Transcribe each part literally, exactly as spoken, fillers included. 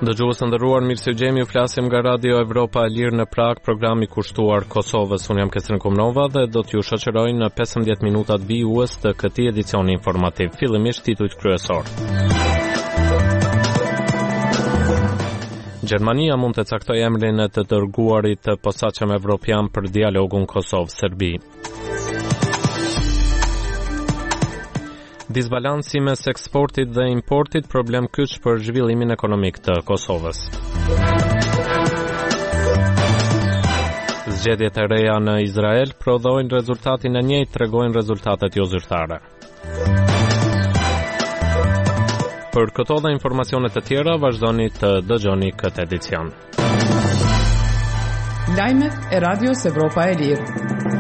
Dëgjues të nderuar, mirë se gjemi, ju flasim nga Radio Evropa e Lirë në Prag, programi kushtuar Kosovës. Unë jam Kestrin Komnova dhe do t'ju shoqëroj në pesëmbëdhjetë minutat vijues të këtij edicioni informativ. Fillimisht titujt kryesor. Gjermania mund të caktojë emrin e të dërguarit të posaçëm evropian për dialogun Kosovë-Serbi. Disbalansi mes eksportit dhe importit, problem kyç për zhvillimin ekonomik të Kosovës. Zgjedhjet e reja në Izrael prodhojnë rezultatin e njëjtë, tregojnë rezultatet jo zyrtare. Për këto dhe informacionet e tjera, vazhdoni të dëgjoni këtë edicion. Lajmet e Radios Evropa e Lirë.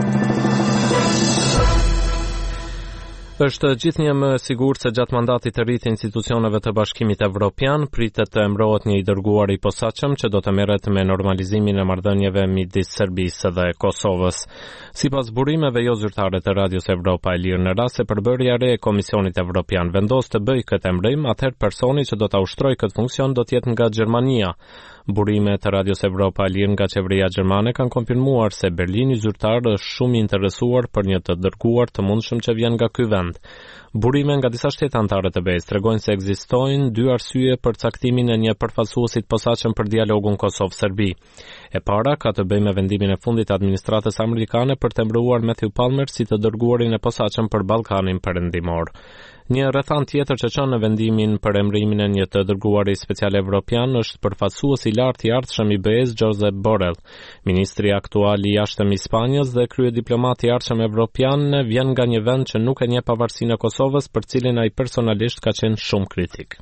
Është gjithnjë më sigurt se gjatë mandatit të ri të institucioneve të Bashkimit Evropian pritet të emërohet një i dërguar i posaçëm që do të merret me normalizimin e marrëdhënieve midis Serbisë dhe Kosovës. Sipas burimeve jo zyrtare të Radios Evropa e Lirë, në rast se përbërja e re e Komisionit Evropian vendos të bëjë këtë emërim, atëherë personi që do ta ushtrojë këtë funksion do të jetë nga Gjermania. Burime të Radios Evropa e Lirë nga qeveria gjermane kanë konfirmuar se Berlini zyrtar është shumë i interesuar për një të dërguar të mundshëm që vjen nga ky vend. Burime nga disa shtete anëtare të B E S tregojnë se ekzistojnë dy arsye për caktimin e një përfaqësuesit posaçëm për dialogun Kosovë-Serbi. E para ka të bëjë me vendimin e fundit të administratës amerikane për të emëruar Matthew Palmer si të dërguarin e posaçëm për Ballkanin Perëndimor. Një rrethant tjetër që çon në vendimin për emërimin e një të dërguari special evropian është përfaqësuesi i lartë i ardhshëm i B E S Josep Borrell. Ministri aktual i jashtëm i Spanjës dhe kryediplomati i ardhshëm evropian vjen nga një vend që nuk e njeh pavarësinë e Kosovës, për cilin ai personalisht ka qenë shumë kritik.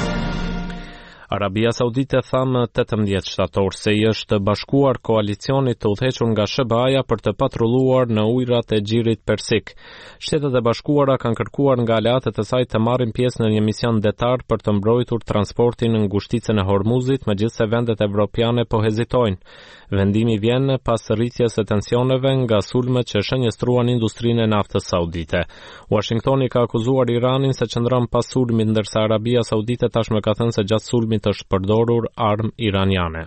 Arabia Saudite tha më tetëmbëdhjetë shtator se i është bashkuar koalicionit të udhëhequr nga S B A-ja për të patrulluar në ujërat e Xhirit Persik. Shtetet e Bashkuara kanë kërkuar nga aleatët e saj të marrin pjesë në një mision detar për të mbrojtur transportin në ngushticën e Hormuzit, megjithse vendet evropiane po hezitojnë. Vendimi vjen pas rritjes së tensioneve nga sulmet që shënjestruan industrinë e naftës saudite. Washingtoni ka akuzuar Iranin se qëndron pas sulmit, ndërsa Arabia Saudite tashmë ka thënë se gjatë sulmit është përdorur armë iraniane.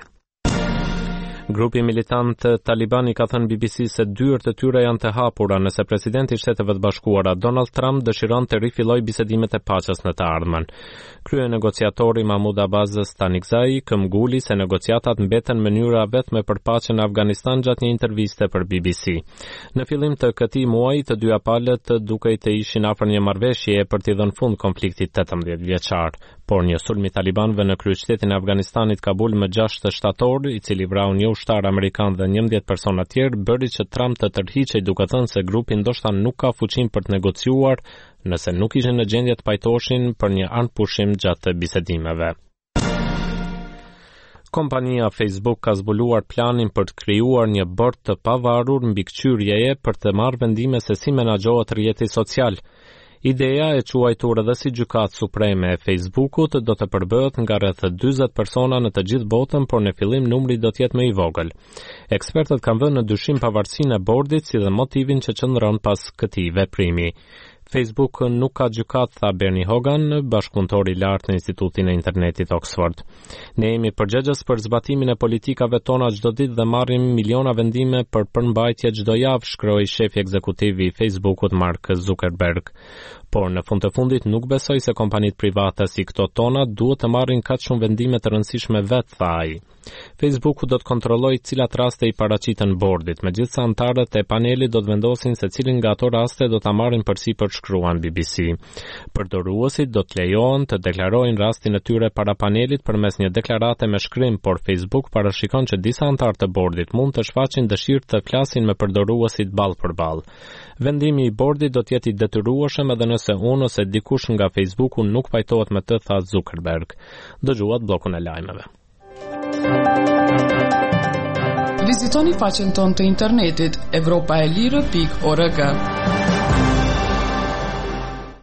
Grupi militant Talibani ka thënë B B C se dyert e tyre janë të hapura nëse presidenti i Shteteve të Bashkuara Donald Trump dëshiron të rifillojë bisedimet e paqes në të ardhmen. Krye negociatori Mahmoud Abbas Stanikzai këmbguli se negociatat mbeten në mënyra vetme për paqen në Afganistan gjatë një interviste për B B C. Në fillim të këtij muaji, të dyja palët dukej të ishin afër një marrëveshjeje për t'i dhënë fund konfliktit tetëmbëdhjetë vjeçar, por një sulm i talibanëve në kryeqytetin e Afganistanit Kabul më gjashtë shtator, i cili vrau një ushtar amerikan dhe njëmbëdhjetë persona tjerë, bëri që Trump të tërhiqej duke thënë se grupi ndoshta nuk ka fuqinë për të negociuar nëse nuk ishin në gjendje të pajtoheshin për një anëpushim gjatë bisedimeve. Kompania Facebook ka zbuluar planin për të krijuar një bord të pavarur mbikëqyrjeje për të marrë vendime se si menaxhohet rrjeti social. Ideja e quajtur edhe si gjykatë supreme e Facebookut do të përbëhet nga rreth dyzet persona në të gjithë botën, por në fillim numri do të jetë më i vogël. Ekspertët kanë vënë në dyshim pavarësinë e bordit si dhe motivin që qëndron pas këtij veprimi. Facebook nuk ka gjykat, tha Bernie Hogan, bashkëpunëtor i lartë në Institutin e Internetit Oxford. Ne jemi përgjegjës për zbatimin e politikave tona çdo ditë dhe marrim miliona vendime për përmbajtje çdo javë, shkroi shefi ekzekutiv i Facebookut Mark Zuckerberg. Por në fund të fundit nuk besoj se kompanitë private si këto tona duhet të marrin kaq shumë vendime të rëndësishme vetë, tha ai. Facebooku do të kontrollojë cilat raste i paraqiten bordit, megjithëse anëtarët e panelit do të vendosin se cilin nga ato raste do ta marrin përsipër, shkruan B B C. Përdoruesit do të lejohen të deklarojnë rastin e tyre para panelit përmes një deklarate me shkrim, por Facebook parashikon që disa anëtarë të bordit mund të shfaqin dëshirë të flasin me përdoruesit ball për ball. Vendimi i bordit do të jetë i detyrueshëm edhe nëse unë ose dikush nga Facebooku nuk pajtohet me të, tha Zuckerberg. Dëgjuat bllokun e lajmeve. Vizitoni faqen tonë të internetit evropaelire pikë org.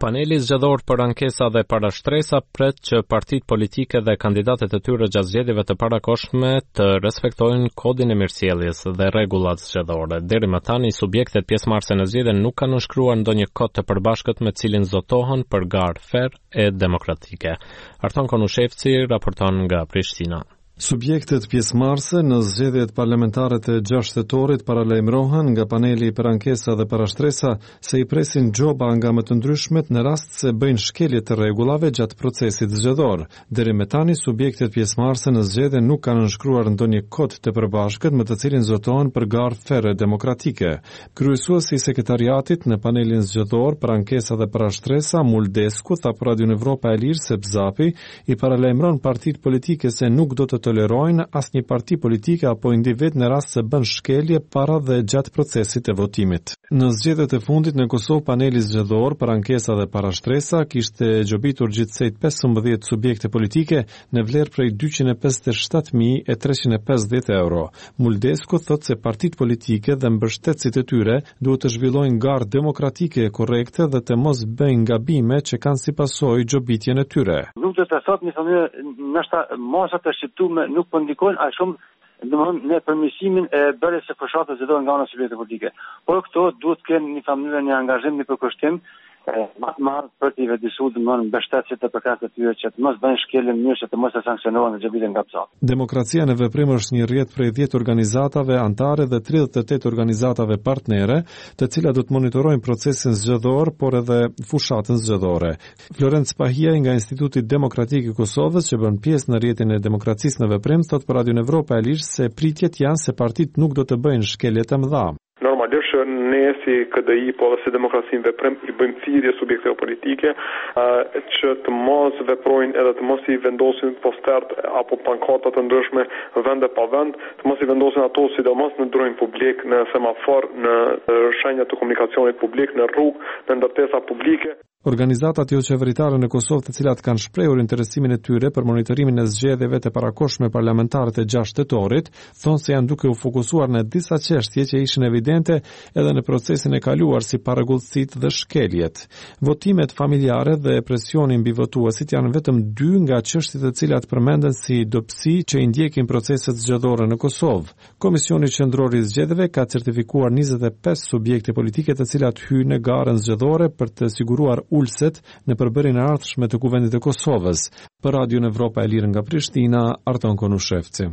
Paneli zgjedhor për ankesa dhe parashtresa pret që partitë politike dhe kandidatët e tyre gjatë zgjedhjeve të parakohshme të respektojnë kodin e mirësjelljes dhe rregullat zgjedhore. Deri më tani subjektet pjesëmarrëse në zgjedhje nuk kanë nënshkruar ndonjë kod të përbashkët me cilin zotohen për garë fer e demokratike. Arton Konushevci raporton nga Prishtina. Subjektet pjesëmarrëse në zgjedhjet parlamentare të gjashtë tetorit paralajmërohen nga paneli për ankesa dhe parashtresa se i presin gjoba nga më të ndryshmet në rast se bëjnë shkelje të rregullave gjatë procesit zgjedhor. Deri më tani subjektet pjesëmarrëse në zgjedhje nuk kanë nënshkruar ndonjë kod të përbashkët me të cilin zotohen për garë ferre demokratike. Kryesuesi i sekretariatit në panelin zgjedhor për ankesa dhe parashtresa Muldesku tha për Radio Evropa e Lirë se Bzapi i paralajmëron partitë politike se nuk do të tolerojnë asnjë parti politike apo individ në rast se bën shkelje para dhe gjatë procesit të votimit. Në zgjedhjet e fundit në Kosovë paneli zgjedhor për ankesa dhe parashtresa kishte gjobitur gjithsej pesëmbëdhjetë subjekte politike në vlerë prej dyqind e pesëdhjetë e shtatë mijë e treqind e pesëdhjetë euro. Muldesku thotë se partitë politike dhe mbështetësit e tyre duhet të zhvillojnë garë demokratike e korrekte dhe të mos bëjnë gabime që kanë si pasojë gjobitjen e tyre. Nuk do të thotë në mënyrë ndoshta mosat të shqiptuar nuk po ndikojnë aq shumë domthonë në përmirësimin e bërjes së fushatës së dorë nga ana subjekte politike. Por këto duhet të kenë një familje, një angazhim, një përkushtim më të madh për të vëdësuar domthonë mbështetësit të përkatës të tyre që të mos bëjnë shkelje në mënyrë që të mos e sanksionohen në xhabitën nga Bzapi. Demokracia në veprim është një rrjet prej dhjetë organizatave antare dhe tridhjetë e tetë organizatave partnere, të cilat do të monitorojnë procesin zgjedhor, por edhe fushatën zgjedhore. Florenc Pahia nga Instituti Demokratik i Kosovës, që bën pjesë në rrjetin e demokracisë në veprim, thot për Radio Evropa e Lirë se pritjet janë se partitë nuk do të bëjnë shkelje të mëdha. Normalisht ne si K D I po dhe si demokraci në veprim i bëjmë thirrje subjekteve politike uh, që të mos veprojnë edhe të mos i vendosin postert apo pankota të ndryshme vende pa vend, të mos i vendosin ato sidomos në ndrojnë publik, në semafor, në shenjat të komunikacionit publik, në rrugë, në ndërtesa publike. Organizatat jo qeveritare në Kosovë, të cilat kanë shprehur interesimin e tyre për monitorimin e zgjedhjeve të parakohshme parlamentare të gjashtë tetorit, thonë se janë duke u fokusuar në disa çështje që ishin evidente edhe në procesin e kaluar si parregullësitë dhe shkeljet. Votimet familjare dhe presioni mbi votuesit janë vetëm dy nga çështjet të cilat përmenden si dobësi që i ndjekin proceset zgjedhore në Kosovë. Komisioni Qendror i Zgjedhjeve ka certifikuar njëzet e pesë subjekte politike të cilat hyjnë në garën zgjedhore për të siguruar ulset në përbërjen e ardhshme të Kuvendit të Kosovës. Për Radio Evropa e Lirë nga Prishtina, Arton Konushevci.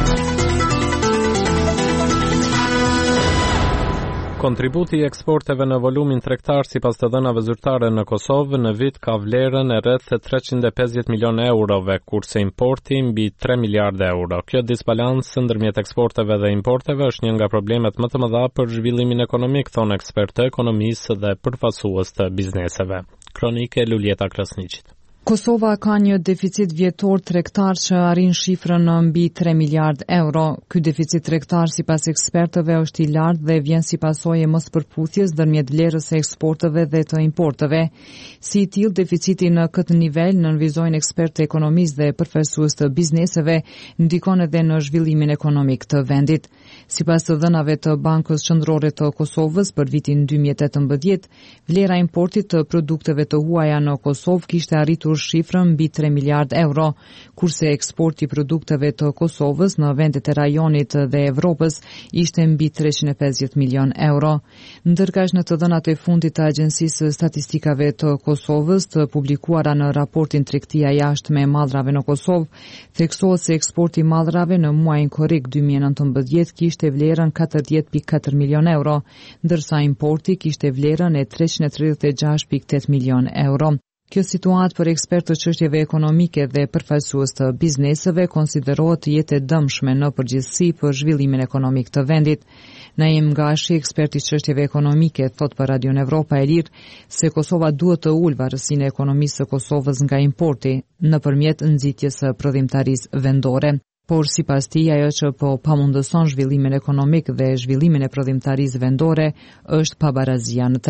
Kontributi i eksporteve në volumin tregtar sipas të dhënave zyrtare në Kosovë në vit ka vlerën e rreth treqind e pesëdhjetë milionë eurove, kurse importi mbi tre miliardë euro. Kjo disbalancë ndërmjet eksporteve dhe importeve është një nga problemet më të mëdha për zhvillimin ekonomik, thonë ekspertë të ekonomisë dhe përfaqësues të bizneseve. Kronike Luljeta Krasniqit. Kosova ka një deficit vjetor tregtar që arrin shifrën në mbi tre miliardë euro. Ky deficit tregtar sipas ekspertëve është i lartë dhe vjen si pasojë e mospërputhjes ndërmjet vlerës së eksporteve dhe të importeve. Si i tillë deficiti në këtë nivel, nënvizojnë ekspertë ekonomisë dhe përfaqësues të bizneseve, ndikon edhe në zhvillimin ekonomik të vendit. Sipas të dhënave të Bankës Qendrore të Kosovës për vitin dy mijë e tetëmbëdhjetë, vlera e importit të produkteve të huaja në Kosovë kishte arritur shifrën mbi tre miliardë euro, kurse eksporti i produkteve të Kosovës në vendet e rajonit dhe Evropës ishte mbi treqind e pesëdhjetë milionë euro. Ndërkaq në të dhënat e fundit të Agjencisë së Statistikave të Kosovës të publikuara në raportin Tregtia jashtme e mallrave në Kosovë, theksohet se eksporti i mallrave në muajin korrik dy mijë e nëntëmbëdhjetë kishte vlerën katërdhjetë pikë katër milionë euro, ndërsa importi kishte vlerën e treqind e tridhjetë e gjashtë pikë tetë milionë euro. Kjo situatë për ekspertë të çështjeve ekonomike dhe përfaqësues të bizneseve konsiderohet të jetë e dëmshme në përgjithësi për zhvillimin ekonomik të vendit. Naim Gashi, ekspert i çështjeve ekonomike, thot për Radio Evropa e Lirë se Kosova duhet të ulë varësinë e ekonomisë së Kosovës nga importi nëpërmjet nxitjes së prodhimtarisë vendore. Por sipas tij, ajo që po pamundëson zhvillimin ekonomik dhe zhvillimin e prodhimtarisë vendore është pabarazia në treg.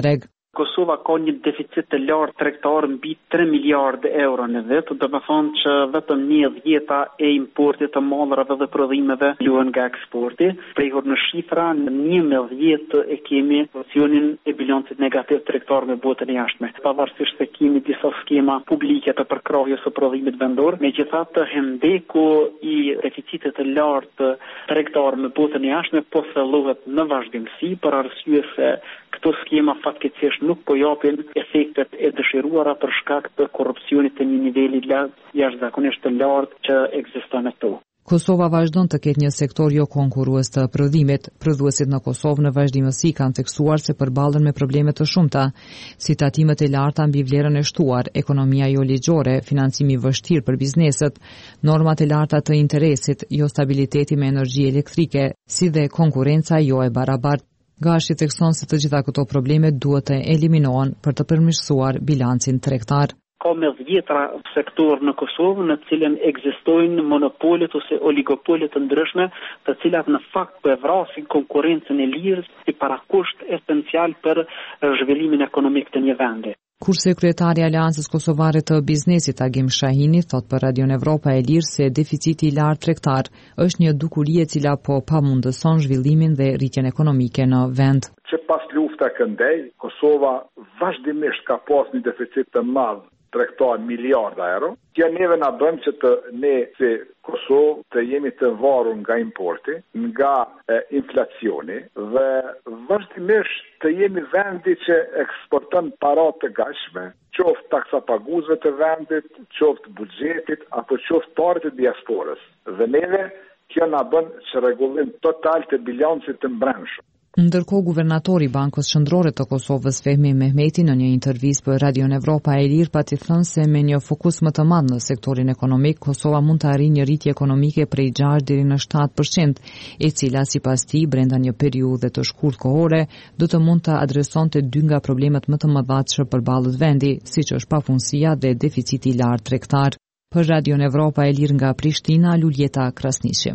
Kosova ka një deficit të lartë tregtar mbi tre miliardë euro në vit, do të thonë që vetëm një dhjeta e importit të mallrave dhe prodhimeve luhen nga eksporti. Prehur në shifra, në një dhjetë e kemi pozicionin e bilancit negativ tregtar me botën e jashtme. Pavarësisht se kemi disa skema publike të përkrahjes së prodhimit vendor, megjithatë hendeku i deficitit të lartë tregtar me botën e jashtme po thellohet në vazhdimsi për arsye se këto skema fatkeqësisht nuk po japin efektet e dëshiruara për shkak të korrupsionit të një niveli jashtëzakonisht të lartë që ekziston këtu. Kosova vazhdon të ketë një sektor jo konkurrues të prodhimit. Prodhuesit në Kosovë në vazhdimësi kanë theksuar se përballen me probleme të shumta, si tatimet e larta mbi vlerën e shtuar, ekonomia jo ligjore, financimi i vështirë për bizneset, normat e larta të interesit, jo stabiliteti me energji elektrike, si dhe konkurenca jo e barabartë. Gashi thekson se të gjitha këto probleme duhet të eliminohen për të përmirësuar bilancin tregtar. Ka me dhjetra sektor në Kosovë në cilën ekzistojnë monopolet ose oligopolet të ndryshme, të cilat në fakt po e vrasin konkurrencën e lirë si parakusht esencial për zhvillimin ekonomik të një vendi. Kurse kryetari i Aleancës Kosovare të Biznesit Agim Shahini thot për Radio Evropa e Lirë se deficiti i lartë tregtar është një dukuri e cila po pamundëson zhvillimin dhe rritjen ekonomike në vend. Që pas lufta këndej, Kosova vazhdimisht ka pas një deficit të madh tregtar miliarda euro. Kjo neve na bën që të ne si Kosovë të jemi të varur nga importi, nga e, inflacioni dhe vazhdimisht të jemi vendi që eksporton para të gatshme, qoftë taksapaguesve të vendit, qoftë buxhetit apo qoftë parë të diasporës. Dhe neve kjo na bën që rregullim total të bilancit të brendshëm. Ndërkohë, guvernatori i Bankës Qendrore të Kosovës Fehmi Mehmeti në një intervistë për Radio Evropa e Lirë pati thënë se me një fokus më të madh në sektorin ekonomik, Kosova mund të arrijë një rritje ekonomike prej gjashtë deri në shtatë përqind, e cila sipas tij brenda një periudhe të shkurtë kohore do të mund të adresonte dy nga problemet më të mëdha që përballet vendi, siç është papunësia dhe deficiti i lartë tregtar. Për Radio Evropa e Lirë nga Prishtina, Luljeta Krasniqi.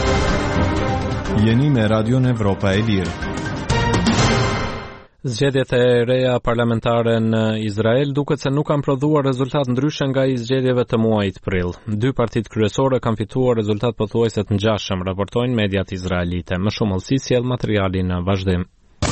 Jeni me Radio Evropa e Lirë. Zgjedhjet e reja parlamentare në Izrael duket se nuk kanë prodhuar rezultat ndryshe nga i zgjedhjeve të muajit prill. Dy partitë kryesore kanë fituar rezultat pothuajse të ngjashëm, raportojnë mediat izraelite. Më shumë ëllësi sjell materiali në vazhdim.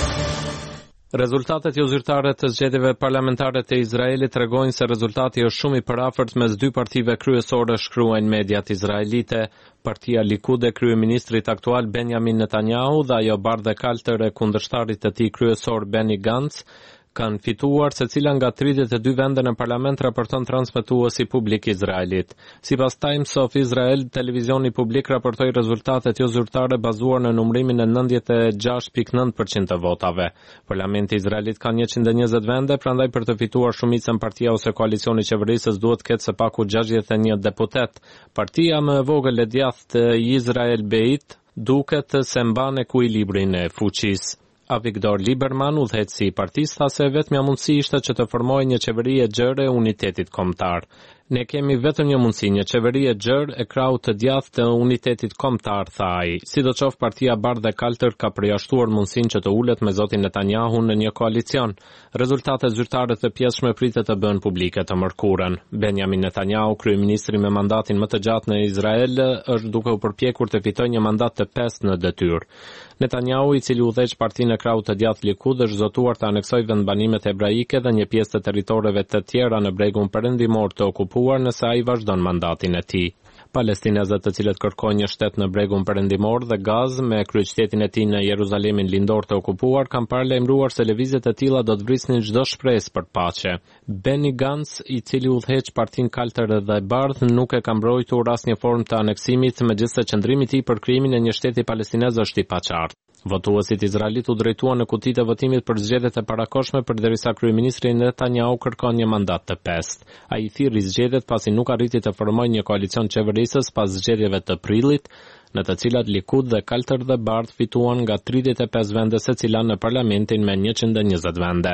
Rezultatet jo zyrtare të zgjedhjeve parlamentare të Izraelit tregojnë se rezultati është shumë i parafort mes dy partive kryesore, shkruajnë mediat izraelite. Partia Likud e kryeministrit aktual Benjamin Netanyahu dhe ajo bardhë kaltër e kundërshtarit të tij kryesor Benny Gantz kanë fituar secila nga tridhjetë e dy vende në parlament, raporton transmetuesi publik Izraelit. Sipas Times of Israel, televizioni publik raportoi rezultatet jo zyrtare bazuar në numrimin e nëntëdhjetë e gjashtë pikë nëntë përqind të votave. Parlamenti Izraelit ka njëqind e njëzet vende, prandaj për të fituar shumicën partia ose koalicioni qeverisës duhet ketë së paku gjashtëdhjetë e një deputet. Partia më e vogël e djathtë e Izrael Beit duket se mban ekuilibrin e fuqisë. Avigdor Lieberman, udhëheqësi i partisë, tha se vetmja mundësi ishte që të formojë një qeveri e gjerë e unitetit kombëtar. Ne kemi vetëm një mundësi, një qeveri e gjerë e krahut të djathtë të unitetit kombëtar, tha ai. Sidoqoftë, partia bardhë e kaltër ka përjashtuar mundësinë që të ulet me zotin Netanyahu në një koalicion. Rezultatet zyrtare të pjesshme pritet të bëhen publike të mërkurën. Benjamin Netanyahu, kryeministri me mandatin më të gjatë në Izrael, është duke u përpjekur të fitojë një mandat të pestë në detyrë. Netanyahu, i cili udhëheq partinë e krahut të djathtë Likud, është zotuar të aneksojë vendbanimet hebraike dhe një pjesë të territoreve të tjera në bregun perëndimor të okupuar nëse ai vazhdon mandatin e tij. Palestinezët të cilët kërkojnë një shtet në bregun perëndimor dhe Gazë me kryeqytetin e tij në Jeruzalemin lindor të okupuar kanë paralajmëruar se lëvizjet e tilla do të vrisnin çdo shpresë për paqe. Benny Gantz, i cili udhëheq partinë kaltër dhe bardhë, nuk e ka mbrojtur asnjë formë të aneksimit, megjithëse qëndrimi i tij për krijimin e një shteti palestinez është i paqartë. Votuesit izraelit u drejtuan në kutitë e votimit për zgjedhjet e parakohshme përderisa kryeministri Netanyahu kërkon një mandat të pestë. Ai thirrri zgjedhjet pasi nuk arriti të formojë një koalicion qeverisës pas zgjedhjeve të prillit, në të cilat Likud dhe kaltër dhe bardhë fituan nga tridhjetë e pesë vende secila në parlamentin me njëqind e njëzet vende.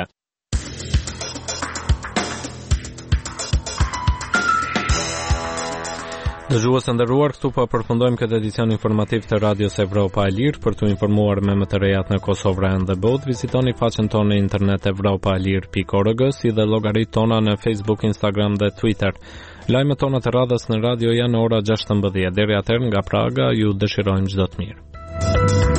Dëgjues të nderuar, këtu po përfundojmë këtë edicion informativ të Radios Evropa e Lirë. Për të informuar me më të rejat në Kosovë dhe botë, vizitoni faqen tonë në internet evropa e lirë pikë org, si dhe llogaritë tona në Facebook, Instagram dhe Twitter. Lajmet tona të radhës në radio janë ora gjashtëmbëdhjetë. Deri atëherë nga Praga ju dëshirojmë çdo të mirë.